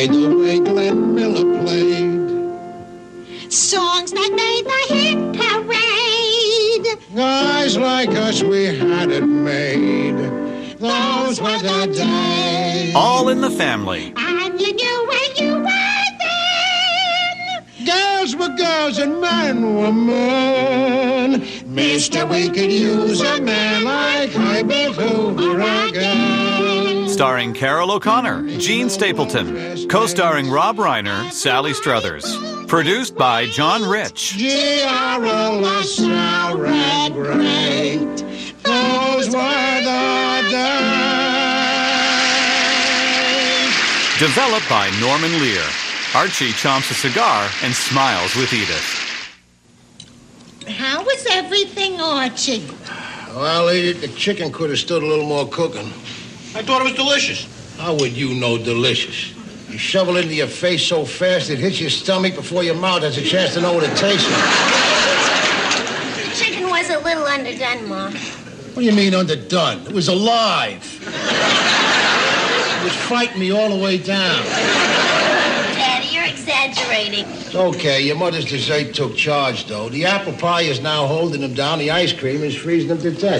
played the way Glenn Miller played. Songs that made the hit parade. Guys like us, we had it made. Those were the days. All in the Family. And you knew where you were then. Girls were girls and men were men. Mister, we could use a man like Herbert Hoover again. Starring Carol O'Connor, Gene Stapleton. Co-starring Rob Reiner, Sally Struthers. Produced by John Rich. G.R.O.S. red great. Those were the days. Developed by Norman Lear. Archie chomps a cigar and smiles with Edith. How was everything, Archie? Well, Edith, the chicken could have stood a little more cooking. I thought it was delicious. How would you know delicious? You shovel it into your face so fast it hits your stomach before your mouth has a chance to know what it tastes like. The chicken was a little underdone, Ma. What do you mean underdone? It was alive. It was fighting me all the way down. Daddy, you're exaggerating. It's okay. Your mother's dessert took charge, though. The apple pie is now holding him down. The ice cream is freezing him to death.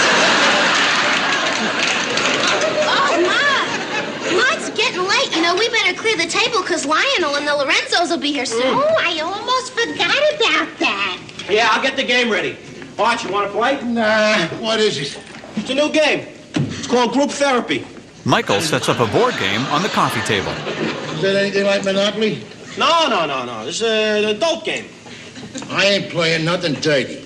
We better clear the table because Lionel and the Lorenzos will be here soon. Oh, I almost forgot about that. Yeah, I'll get the game ready. Arch, you want to play? Nah, what is it? It's a new game. It's called Group Therapy. Michael sets up a board game on the coffee table. Is that anything like Monopoly? No. This is an adult game. I ain't playing nothing dirty.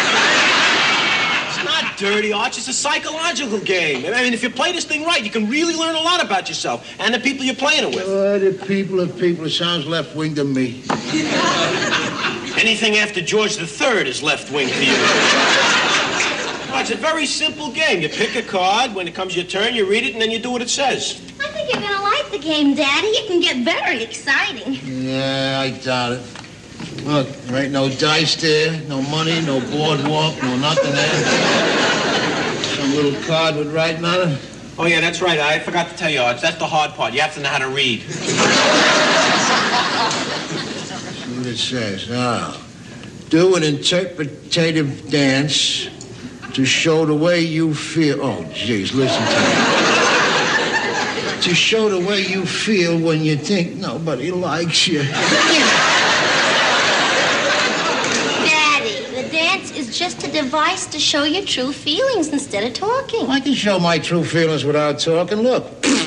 It's not dirty, Arch. It's a psychological game. I mean, if you play this thing right, you can really learn a lot about yourself and the people you're playing it with. The people. It sounds left-wing to me. Anything after George III is left-wing to you. Well, it's a very simple game. You pick a card. When it comes your turn, you read it, and then you do what it says. I think you're going to like the game, Daddy. It can get very exciting. Yeah, I doubt it. Look, there ain't no dice there, no money, no boardwalk, no nothing there. Some little card with writing on it. Oh, yeah, that's right. I forgot to tell you, Arch. That's the hard part. You have to know how to read. See what it says. Now, do an interpretative dance to show the way you feel. Oh, jeez, listen to me. To show the way you feel when you think nobody likes you. Is just a device to show your true feelings instead of talking. I can show my true feelings without talking. Look.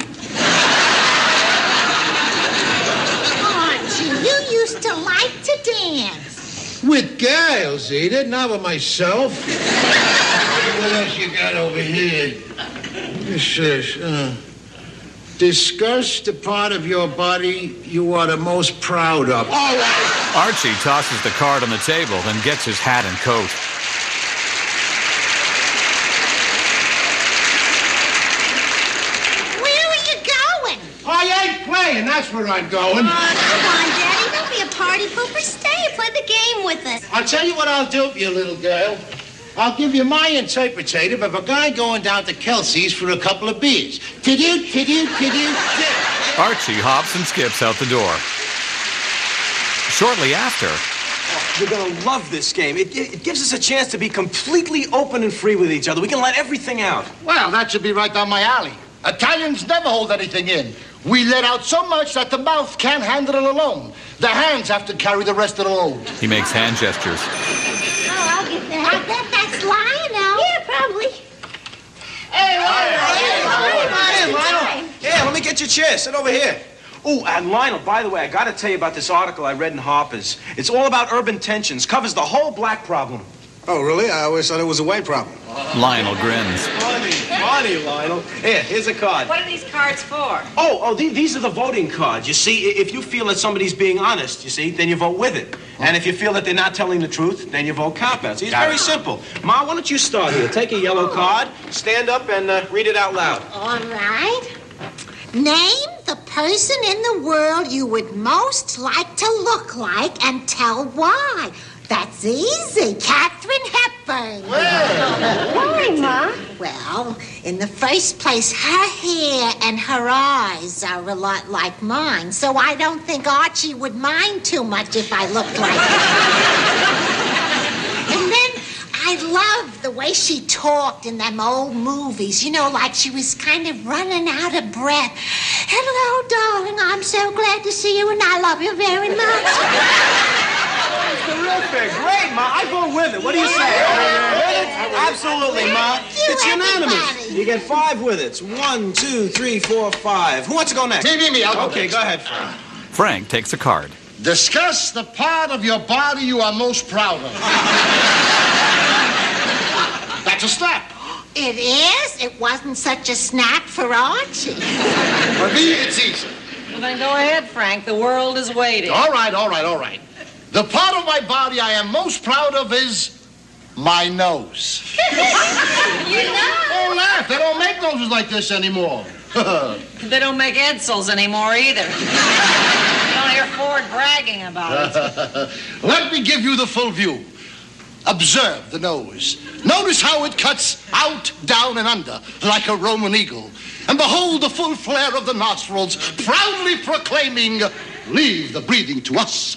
Archie, you used to like to dance. With girls, Edith, not with myself. What else you got over here? This says, discuss the part of your body you are the most proud of. All right. Archie tosses the card on the table, then gets his hat and coat. Where are you going? I ain't playing, that's where I'm going. Come on, Daddy. Don't be a party pooper. Stay and play the game with us. I'll tell you what I'll do for you, little girl. I'll give you my interpretative of a guy going down to Kelsey's for a couple of beers. Tidoo. Archie hops and skips out the door. Shortly after... You're going to love this game. It gives us a chance to be completely open and free with each other. We can let everything out. Well, that should be right down my alley. Italians never hold anything in. We let out so much that the mouth can't handle it alone. The hands have to carry the rest of the load. He makes hand gestures. Oh, I'll get that. I bet that's Lionel. Yeah, probably. Hey, Lionel. Yeah, let me get your chair. Sit over here. Oh, and Lionel, by the way, I got to tell you about this article I read in Harper's. It's all about urban tensions. Covers the whole black problem. Oh, really? I always thought it was a white problem. Lionel grins. Funny, Lionel. Here's a card. What are these cards for? These are the voting cards. You see, if you feel that somebody's being honest, you see, then you vote with it. And if you feel that they're not telling the truth, then you vote cop-out. See, it's very simple. Ma, why don't you start here? Take a yellow card, stand up, and read it out loud. All right. Name the person in the world you would most like to look like and tell why. That's easy. Katharine Hepburn. Why, Ma? Well, in the first place, her hair and her eyes are a lot like mine, so I don't think Archie would mind too much if I looked like her. And then I loved the way she talked in them old movies. You know, like she was kind of running out of breath. Hello, darling. I'm so glad to see you, and I love you very much. Terrific. Great, Ma. I vote with it. What do you say? Absolutely, Ma. It's unanimous. You get 5 with it. 1, 2, 3, 4, 5. Who wants to go next? Me. I'll go Okay, next. go ahead, Frank. Frank takes a card. Discuss the part of your body you are most proud of. That's a snap. It is? It wasn't such a snap for Archie. For me, it's easy. Well, then go ahead, Frank. The world is waiting. All right. The part of my body I am most proud of is my nose. Don't laugh. They don't make noses like this anymore. They don't make Edsel's anymore either. You don't hear Ford bragging about it. Let me give you the full view. Observe the nose. Notice how it cuts out, down, and under like a Roman eagle. And behold the full flare of the nostrils, proudly proclaiming, leave the breathing to us.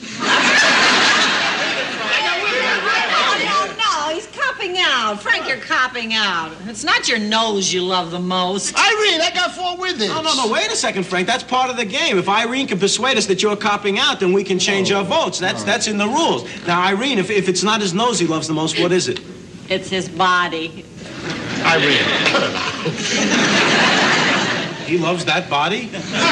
No, he's copping out. Frank, you're copping out. It's not your nose you love the most. Irene, I got 4 with it. No, wait a second, Frank. That's part of the game. If Irene can persuade us that you're copping out, then we can change our votes. That's in the rules. Now, Irene, if it's not his nose he loves the most, what is it? It's his body. Irene. He loves that body?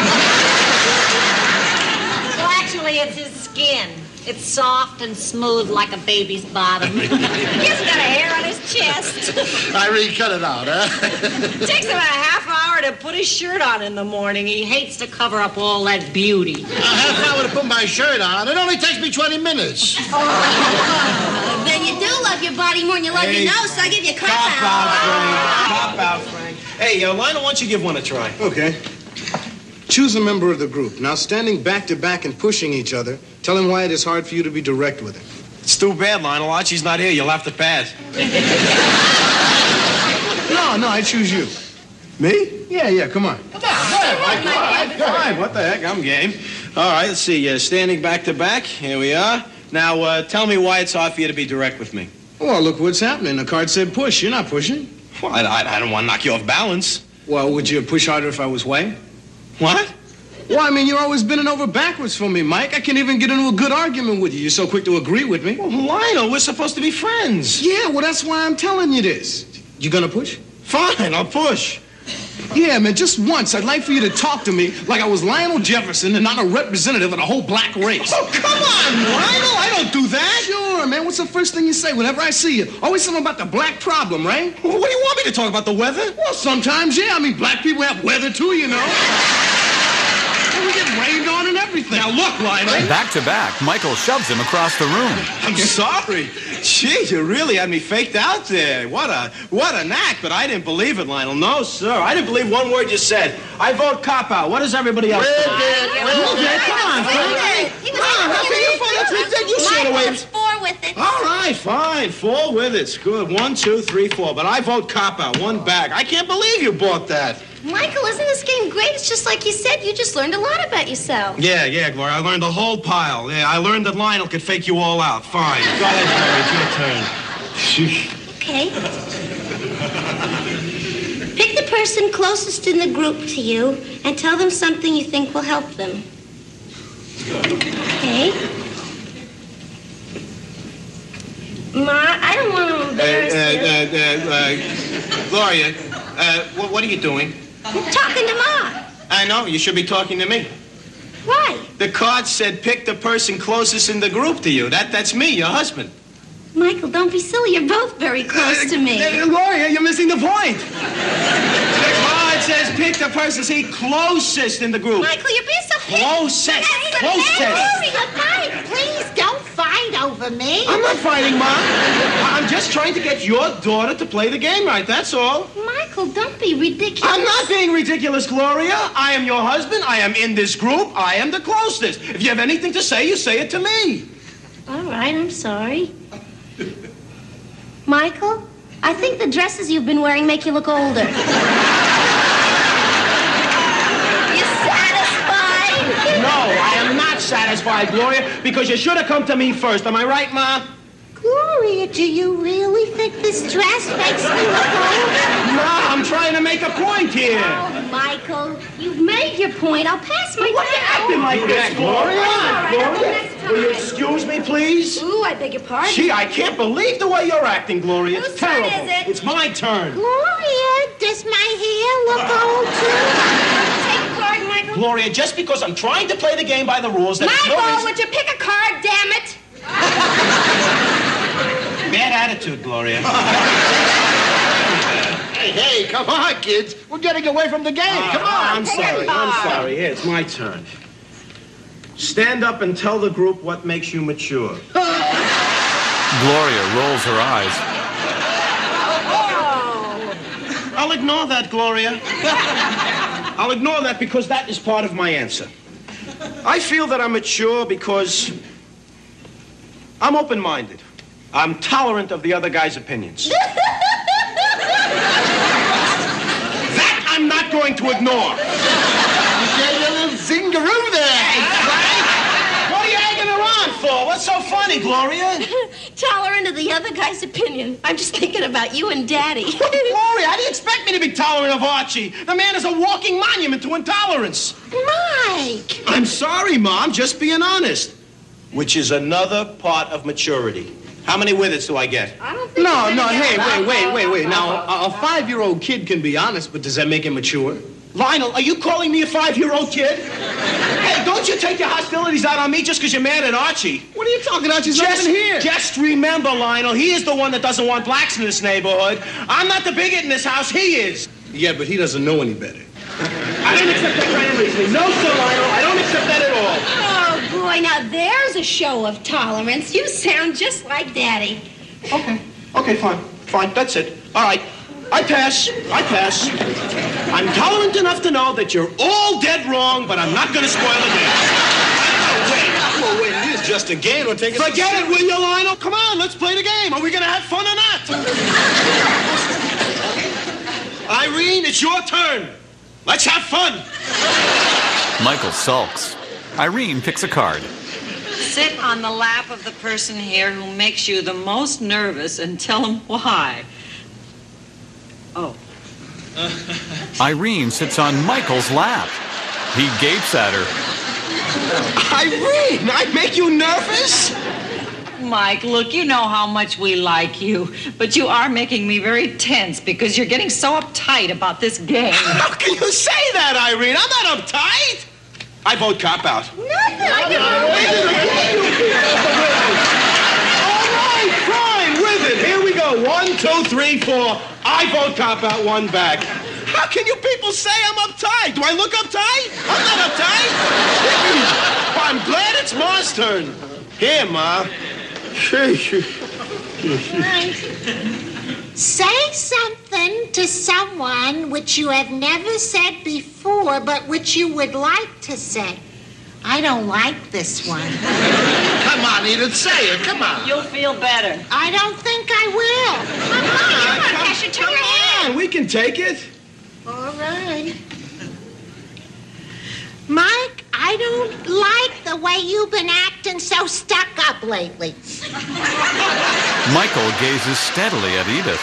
Well, actually, it's his skin. It's soft and smooth like a baby's bottom. He hasn't got a hair on his chest. Irene, cut it out, huh? It takes him a half hour to put his shirt on in the morning. He hates to cover up all that beauty. A half hour to put my shirt on. It only takes me 20 minutes. Then you do love your body more than you love your nose, so I give you a cop Cop out, Frank. Hey, Lionel, why don't you give one a try? Okay. Choose a member of the group. Now, standing back to back and pushing each other, tell him why it is hard for you to be direct with him. It's too bad, Lionel. Archie's not here. You'll have to pass. No, I choose you. Me? Yeah, come on. All right, what the heck? I'm game. All right, let's see. Standing back to back. Here we are. Now, tell me why it's hard for you to be direct with me. Well, look what's happening. The card said push. You're not pushing. Well, I don't want to knock you off balance. Well, would you push harder if I was white? What? Well, I mean, you're always bending over backwards for me, Mike. I can't even get into a good argument with you. You're so quick to agree with me. Well, Lionel, we're supposed to be friends. Yeah, well, that's why I'm telling you this. You gonna push? Fine, I'll push. Yeah, man, just once. I'd like for you to talk to me like I was Lionel Jefferson and not a representative of the whole black race. Oh, come on, Lionel. I don't do that. Sure, man. What's the first thing you say whenever I see you? Always something about the black problem, right? Well, what do you want me to talk about, the weather? Well, sometimes, yeah. I mean, black people have weather, too, you know. And we get rained on and everything. Now, look, Lionel. Back to back, Michael shoves him across the room. I'm sorry. Gee, you really had me faked out there. What a knack, but I didn't believe it, Lionel. No, sir. I didn't believe one word you said. I vote cop out. What does everybody else think? Come on, Frank. How can you vote? You said away. Michael's 4 with it. All right, fine. 4 with it's good. 1, 2, 3, 4. But I vote cop out. 1 back. I can't believe you bought that. Michael, isn't this game great? It's just like you said. You just learned a lot about yourself. Yeah, Gloria. I learned a whole pile. Yeah, I learned that Lionel could fake you all out. Fine. Go ahead, Gloria. It's your turn. Okay. Pick the person closest in the group to you and tell them something you think will help them. Okay. Ma, I don't want to embarrass you. Gloria, what are you doing? I'm talking to Ma. I know. You should be talking to me. Why? The card said pick the person closest in the group to you. That's me, your husband. Michael, don't be silly. You're both very close to me. Gloria, you're missing the point. The card says pick the person closest in the group. Michael, you're being so... Closest. Mike, please don't fight over me. I'm not fighting, Mom. I'm just trying to get your daughter to play the game right, that's all. Michael, don't be ridiculous. I'm not being ridiculous, Gloria. I am your husband. I am in this group. I am the closest. If you have anything to say, you say it to me. All right, I'm sorry. Michael, I think the dresses you've been wearing make you look older. You satisfied? No, I am not satisfied, Gloria, because you should have come to me first. Am I right, Ma? Gloria, do you really think this dress makes me look older? Ma, I'm trying to make a point here. Oh, Michael, you've made your point. I'll pass my What are you acting like this, Gloria? Gloria, will you time. excuse me, please? Ooh, I beg your pardon. Gee, I can't believe the way you're acting, Gloria. Whose It's turn terrible. is it? It's my turn. Gloria, does my hair look old too? Take a card, Michael. Gloria, just because I'm trying to play the game by the rules, that's no Michael, reason... would you pick a card, damn it? Bad attitude, Gloria. Hey, come on, kids. We're getting away from the game. Come on. I'm sorry. Here, it's my turn. Stand up and tell the group what makes you mature. Gloria rolls her eyes. I'll ignore that, Gloria. I'll ignore that because that is part of my answer. I feel that I'm mature because I'm open-minded. I'm tolerant of the other guy's opinions. That I'm not going to ignore. You gave a little zingaroo there. What are you egging her on for? What's so funny, Gloria? Tolerant of the other guy's opinion. I'm just thinking about you and Daddy. Gloria, how do you expect me to be tolerant of Archie? The man is a walking monument to intolerance. Mike! I'm sorry, Mom, just being honest. Which is another part of maturity. How many withers do I get? I don't think No, you're gonna hey, get wait. Now, a 5-year-old kid can be honest, but does that make him mature? Lionel, are you calling me a 5-year-old kid? Hey, don't you take your hostilities out on me just because you're mad at Archie. What are you talking about? She's not even here. Just remember, Lionel, he is the one that doesn't want blacks in this neighborhood. I'm not the bigot in this house, he is. Yeah, but he doesn't know any better. I don't accept that kind of reasoning. No, sir, Lionel, I don't accept that at all. Oh, boy, now there's a show of tolerance. You sound just like Daddy. Okay, fine, that's it. All right, I pass. I'm tolerant enough to know that you're all dead wrong, but I'm not going to spoil the game. Oh, wait, it is just a game. We'll take it. Forget it, will you, Lionel? Come on, let's play the game. Are we going to have fun or not? Irene, it's your turn. Let's have fun. Michael sulks. Irene picks a card. Sit on the lap of the person here who makes you the most nervous and tell him why. Oh. Irene sits on Michael's lap. He gapes at her. Irene, I make you nervous? Mike, look, you know how much we like you, but you are making me very tense because you're getting so uptight about this game. How can you say that, Irene? I'm not uptight. I vote cop out. Nothing. I All right, fine, with it. Here we go. 1, 2, 3, 4. I vote cop out, 1 back. How can you people say I'm uptight? Do I look uptight? I'm not uptight. I'm glad it's Ma's turn. Here, Ma. Say something to someone which you have never said before, but which you would like to say. I don't like this one. Come on, Edith, say it. Come on. You'll feel better. I don't think I will. Come on, we can take it. All right. Mike, I don't like the way you've been acting so stuck up lately. Michael gazes steadily at Edith.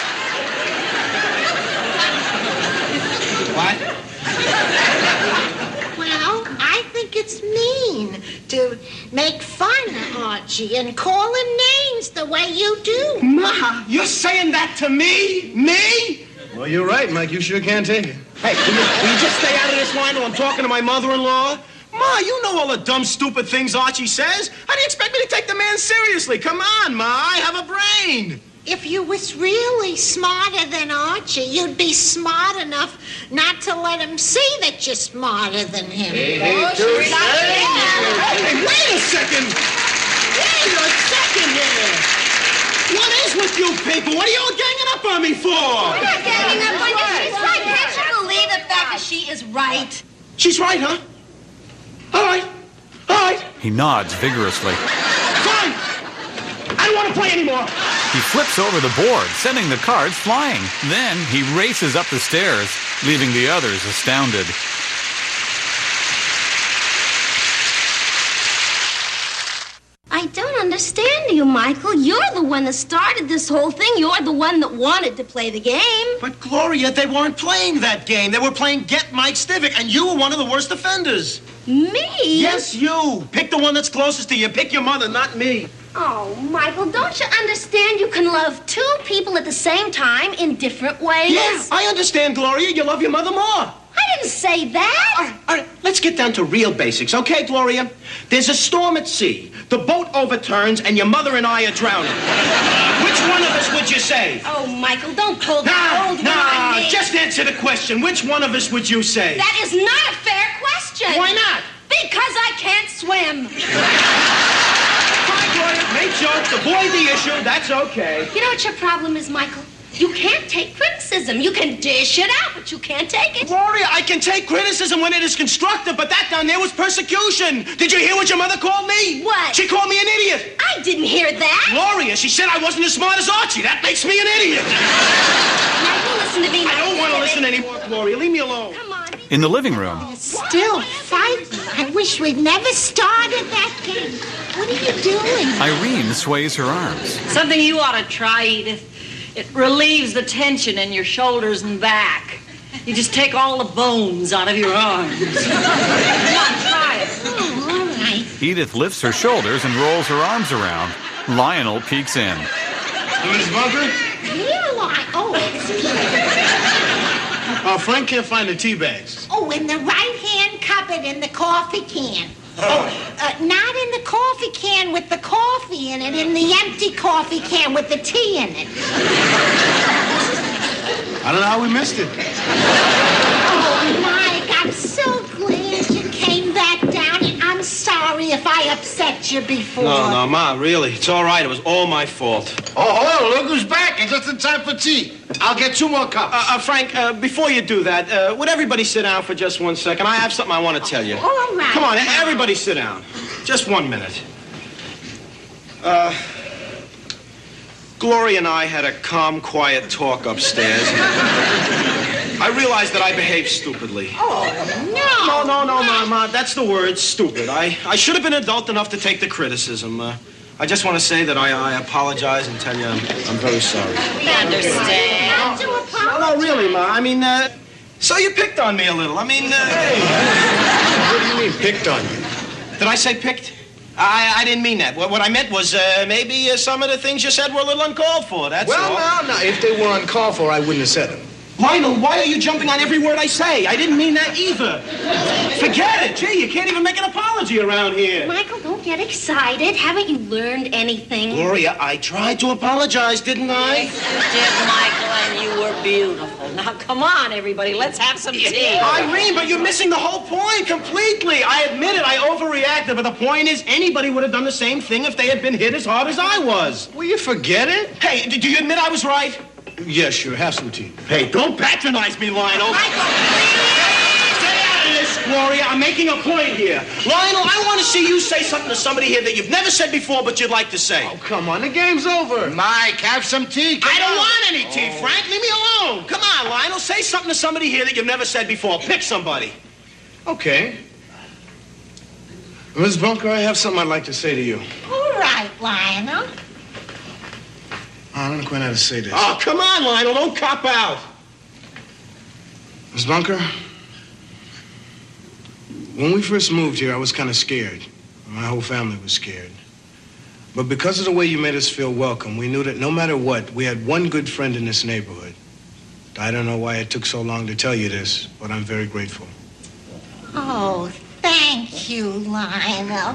What? Well, I think it's mean to make fun of Archie and call him names the way you do. Ma, you're saying that to me? Me? Well, you're right, Mike. You sure can't take it. Hey, will you just stay out of this line while I'm talking to my mother-in-law? Ma, you know all the dumb, stupid things Archie says. How do you expect me to take the man seriously? Come on, Ma, I have a brain. If you was really smarter than Archie, you'd be smart enough not to let him see that you're smarter than him. Hey, wait a second. Wait a second here. What is with you people? What are you all ganging up on me for? We're not getting up on you. She's right. Can't you believe the fact that she is right? She's right, huh? All right. He nods vigorously. Fine. want to play anymore. He flips over the board, sending the cards flying. Then he races up the stairs, leaving the others astounded. I don't understand you, Michael. You're the one that started this whole thing. You're the one that wanted to play the game. But, Gloria, they weren't playing that game. They were playing Get Mike Stivic, and you were one of the worst offenders. Me? Yes, you. Pick the one that's closest to you. Pick your mother, not me. Oh, Michael, don't you understand you can love two people at the same time in different ways? Yeah, I understand, Gloria. You love your mother more. I didn't say that. All right, let's get down to real basics, okay, Gloria? There's a storm at sea. The boat overturns, and your mother and I are drowning. Which one of us would you save? Oh, Michael, don't pull that old one on me. Just answer the question. Which one of us would you save? That is not a fair question. Why not? Because I can't swim. Fine, Gloria. Make jokes. Avoid the issue. That's okay. You know what your problem is, Michael? You can't take criticism. You can dish it out, but you can't take it. Gloria, I can take criticism when it is constructive, but that down there was persecution. Did you hear what your mother called me? What? She called me an idiot. I didn't hear that. Gloria, she said I wasn't as smart as Archie. That makes me an idiot. Michael, listen to me. I don't want to listen anymore, Gloria. Leave me alone. Come on. In the living room, Still fighting. I wish we'd never started that game. What are you doing? Irene sways her arms. Something you ought to try, Edith. It relieves the tension in your shoulders and back. You just take all the bones out of your arms. Come on, try it. Oh, all right. Edith lifts her shoulders and rolls her arms around. Lionel peeks in. Miss Bunker? Here, like, oh, it's Frank can't find the tea bags. Oh, in the right-hand cupboard in the coffee can. Not in the coffee can with the coffee in it, in the empty coffee can with the tea in it. I don't know how we missed it. Oh, Mike, I'm so glad you came back down, and I'm sorry if I upset you before. No, Ma, really. It's all right. It was all my fault. Oh, hello, look who's back. It's just in time for tea. I'll get 2 more cups. Frank, before you do that, would everybody sit down for just 1 second? I have something I want to tell you. All right. Come on, everybody sit down. Just 1 minute. Gloria and I had a calm, quiet talk upstairs. I realized that I behaved stupidly. Oh, No, Ma, that's the word, stupid. I should have been adult enough to take the criticism. I just want to say that I apologize and tell you I'm very sorry. We understand. Not to apologize. No, really, Ma. I mean, so you picked on me a little. I mean, What do you mean, picked on you? Did I say picked? I didn't mean that. What I meant was maybe some of the things you said were a little uncalled for, that's all. Well, no. If they were uncalled for, I wouldn't have said them. Lionel, why are you jumping on every word I say? I didn't mean that either. Forget it. Gee, you can't even make an apology around here. Michael, don't get excited. Haven't you learned anything? Gloria, I tried to apologize, didn't I? Yes, you did, Michael, and you were beautiful. Now, come on, everybody. Let's have some tea. Irene, but you're missing the whole point completely. I admit it, I overreacted, but the point is anybody would have done the same thing if they had been hit as hard as I was. Will you forget it? Hey, do you admit I was right? Yes, sure. Have some tea. Hey, don't patronize me, Lionel. Michael, please. Stay out of this, Gloria. I'm making a point here. Lionel, I want to see you say something to somebody here that you've never said before, but you'd like to say. Oh, come on. The game's over. Mike, have some tea. I don't want any tea, Frank. Leave me alone. Come on, Lionel. Say something to somebody here that you've never said before. Pick somebody. Okay. Miss Bunker, I have something I'd like to say to you. All right, Lionel. I don't know quite how to say this. Oh, come on, Lionel. Don't cop out. Miss Bunker, when we first moved here, I was kind of scared. My whole family was scared. But because of the way you made us feel welcome, we knew that no matter what, we had one good friend in this neighborhood. I don't know why it took so long to tell you this, but I'm very grateful. Oh, thank you, Lionel.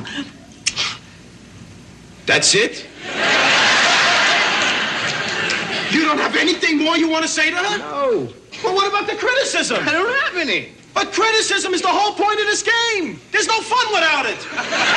That's it? You don't have anything more you want to say to her? No, Well, what about the criticism? I don't have any. But criticism is the whole point of this game. There's no fun without it.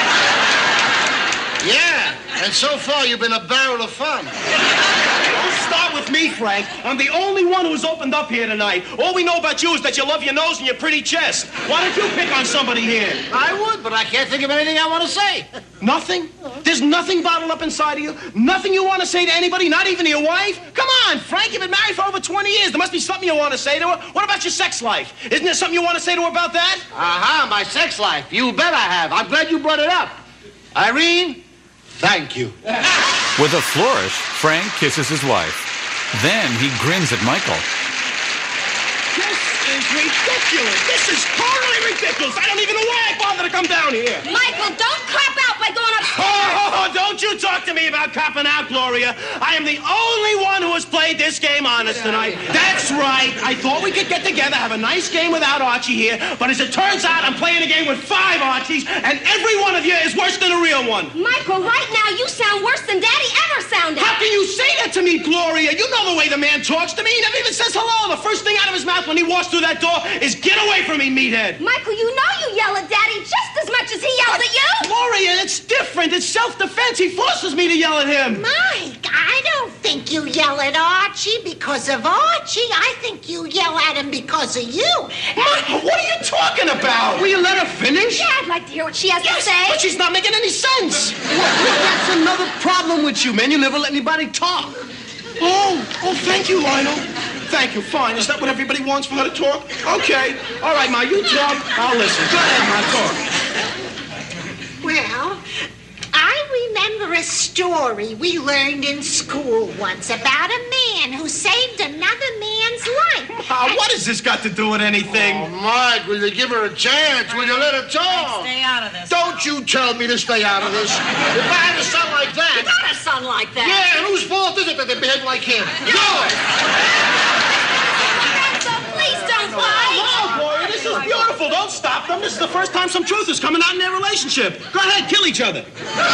Yeah, and so far you've been a barrel of fun. Don't start with me, Frank. I'm the only one who's opened up here tonight. All we know about you is that you love your nose and your pretty chest. Why don't you pick on somebody here? I would, but I can't think of anything I want to say. Nothing? There's nothing bottled up inside of you? Nothing you want to say to anybody, not even to your wife? Come on, Frank, you've been married for over 20 years. There must be something you want to say to her. What about your sex life? Isn't there something you want to say to her about that? Aha, my sex life. You bet I have. I'm glad you brought it up. Irene, thank you. With a flourish, Frank kisses his wife. Then he grins at Michael. This is ridiculous. This is totally ridiculous. I don't even know why I bothered to come down here. Michael, don't crap out by going upstairs. Oh, don't you talk to me about copping out, Gloria. I am the only one who has played this game honest tonight. That's right. I thought we could get together, have a nice game without Archie here, but as it turns out, I'm playing a game with 5 Archies, and every one of you is worse than the real one. Michael, right now you sound worse than Daddy ever sounded. How can you say that to me, Gloria? You know the way the man talks to me. He never even says hello. The first thing out of his mouth when he walks through that door is, "Get away from me, meathead." Michael, you know you yell at Daddy just as much as he yells at you. Gloria, it's different. It's self-defense. He forces me to yell at him. Mike, I don't think you yell at Archie because of Archie. I think you yell at him because of you. Mom, what are you talking about? Will you let her finish? Yeah, I'd like to hear what she has to say. But she's not making any sense. That's another problem with you, man. You never let anybody talk. Oh, thank you, Lionel. Thank you. Fine. Is that what everybody wants, for her to talk? Okay. All right, Ma, you talk. I'll listen. Go ahead, Ma, talk. Well, I remember a story we learned in school once about a man who saved another man's life. Ma, what has this got to do with anything? Oh, Mike, will you give her a chance? Will you let her talk? Stay out of this. Don't you tell me to stay out of this. If I had a son like You that... got a son like that. Yeah, and whose fault is it that they behave like him? Yours! So please don't fight. Oh, Gloria, this is beautiful. Don't stop them. This is the first time some truth is coming out in their relationship. Go ahead, kill each other.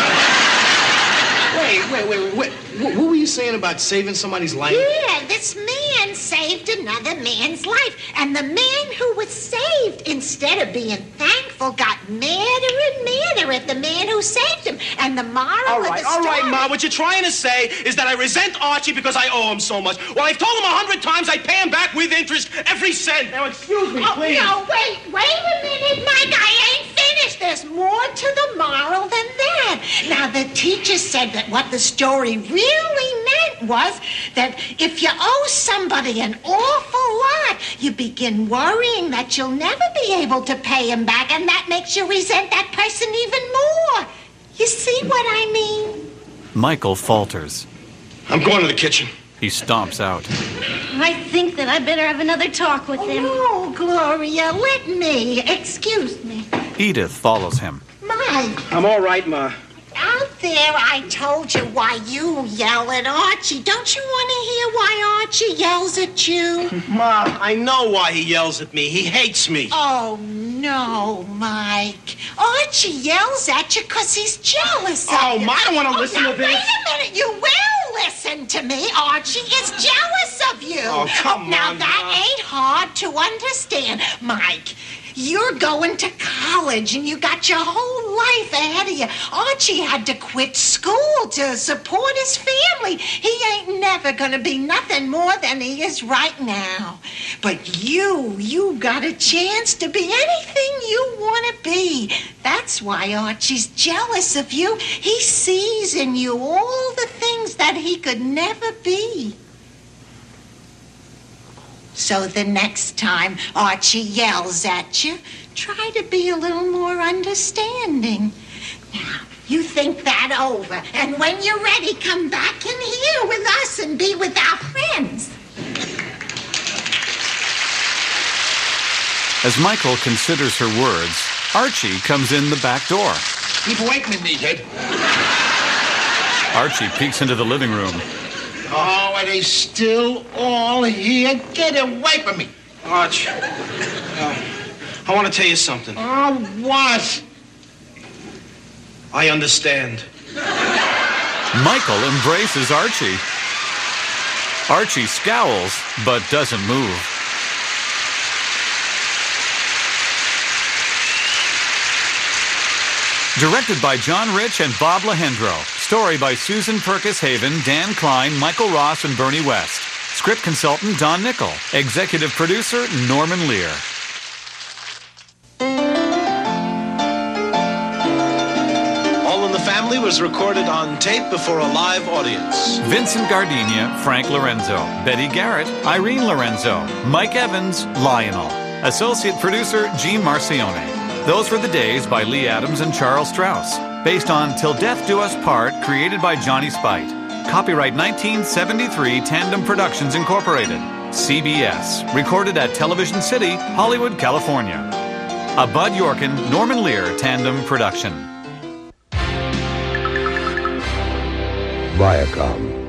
Wait. What were you saying about saving somebody's life? Yeah, this man saved another man's life. And the man who was saved, instead of being thankful, got madder and madder at the man who saved him. And the moral All of the right, story... Ma. What you're trying to say is that I resent Archie because I owe him so much. Well, I've told him 100 times I pay him back with interest every cent. Now, excuse me, please. No, wait a minute, Mike. I ain't finished. There's more to the moral than that. Now, the teacher said that what the story really meant was that if you owe somebody an awful lot, you begin worrying that you'll never be able to pay him back, and that makes you resent that person even more. You see what I mean? Michael falters. I'm going to the kitchen. He stomps out. I think that I better have another talk with him. Oh, Gloria, let me. Excuse me. Edith follows him. Mike. I'm all right, Ma. Out there, I told you why you yell at Archie. Don't you want to hear why Archie yells at you? Ma, I know why he yells at me. He hates me. Oh, no, Mike. Archie yells at you because he's jealous of you. Oh, Ma, I don't want to listen now, to this. Wait a minute. You will listen to me. Archie is jealous of you. Oh, come now, on, that Ma. ain't hard to understand. Mike, you're going to college and you got your whole life ahead of you. Archie had to quit school to support his family. He ain't never gonna be nothing more than he is right now. But you got a chance to be anything you want to be. That's why Archie's jealous of you. He sees in you all the things that he could never be. So the next time Archie yells at you, try to be a little more understanding. Now, you think that over, and when you're ready, come back in here with us and be with our friends. As Michael considers her words, Archie comes in the back door. Keep away from me, meathead. Archie peeks into the living room. Oh, are they still all here? Get away from me. Arch, I want to tell you something. Oh, what? I understand. Michael embraces Archie. Archie scowls, but doesn't move. Directed by John Rich and Bob Lehendro. Story by Susan Perkis Haven, Dan Klein, Michael Ross, and Bernie West. Script consultant Don Nickel. Executive producer Norman Lear. All in the Family Family was recorded on tape before a live audience. Vincent Gardenia, Frank Lorenzo. Betty Garrett, Irene Lorenzo. Mike Evans, Lionel. Associate producer, Gene Marcione. Those Were the Days by Lee Adams and Charles Strauss. Based on Till Death Do Us Part, created by Johnny Spite. Copyright 1973 Tandem Productions Incorporated. CBS. Recorded at Television City, Hollywood, California. A Bud Yorkin, Norman Lear Tandem production. Viacom.